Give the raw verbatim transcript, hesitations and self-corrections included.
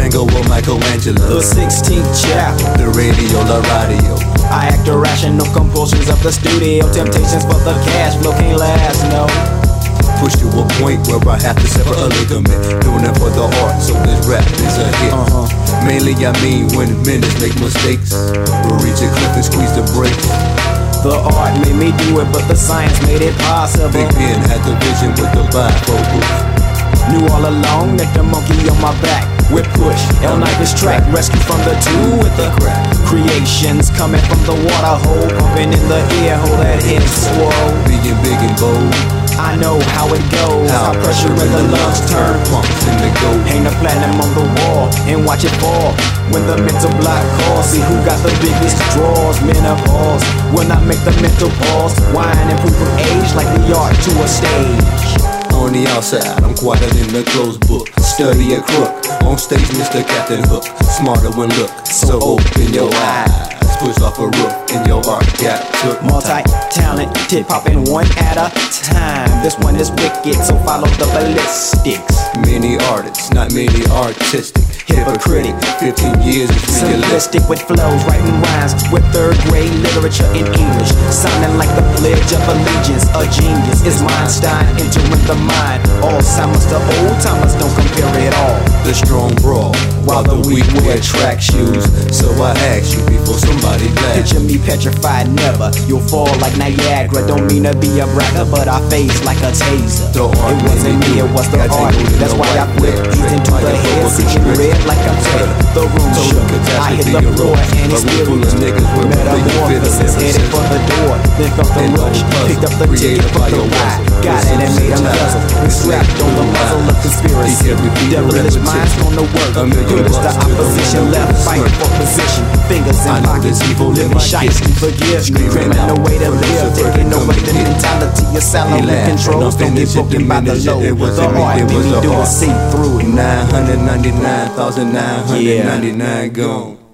Van Gogh or Michelangelo. The sixteenth chapter, the radio, la radio. I act irrational compulsions of the studio. Temptations for the cash flow can't last, no. Pushed to a point where I have to sever a ligament. Doing it for the art, so this rap is a hit. Uh-huh. Mainly I mean when minutes make mistakes. We'll reach a cliff and squeeze the brakes. The art made me do it, but the science made it possible. Big Ben had the vision with the bifocal. Knew all along that the monkey on my back would push El Niger's track. Rescue from the two with the crack. Creations coming from the water hole, pumping in the ear hole that head swole. Being big and bold, I know how it goes. how How pressure in the lungs turn. pumps in the gold. Hang the platinum on the wall and watch it fall. When the mental block calls, see who got the biggest draws. Menopause, when I make the mental pause. Wine and proof of age like the art to a stage. On the outside, I'm quieter than the closed book. Study a crook, on stage Mister Captain Hook. Smarter when look, so open your eyes. Push off a roof and your art got took. Multi-talented, popping one at a time. This one is wicked, so follow the ballistics. Many artists, not many artistic. Hypocritic, fifteen years is realistic. Simplistic with flows, writing rhymes with third grade literature in English. Sounding like the Pledge of Allegiance. A genius is Einstein entering the mind. Alzheimer's to old timers don't compare at all. The strong brawl, while the weak wear track shoes. So I ask you before somebody laughs. Picture me petrified, never. You'll fall like Niagara. Don't mean to be a bragger, but I face like a taser. The art It wasn't me, it was the art. That's why I flipped these into the head, seeking red like I'm dead. The room shook, I hit the floor and experienced metamorphosis. Headed for the door, then felt the rush. Picked up the ticket for the ride. Got it and made a puzzle. We strapped on the muzzle of conspiracy. Devilish minds on the work. Good as the opposition left, fighting for position. Fingers in pockets, evil living shiesty. Forgive me, criminal way to live. Taking over the mentality of salary controls. Don't get broken by the low. The art made me do it, see through it. nine hundred ninety-nine thousand nine hundred ninety-nine gone.